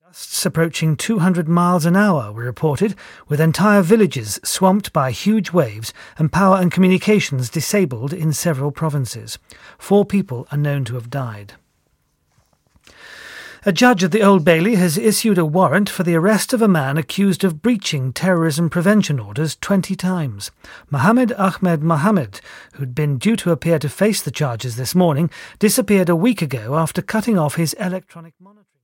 Gusts approaching 200 miles an hour were reported, with entire villages swamped by huge waves and power and communications disabled in several provinces. 4 people are known to have died. A judge at the Old Bailey has issued a warrant for the arrest of a man accused of breaching terrorism prevention orders 20 times. Mohammed Ahmed Mohammed, who'd been due to appear to face the charges this morning, disappeared a week ago after cutting off his electronic monitoring.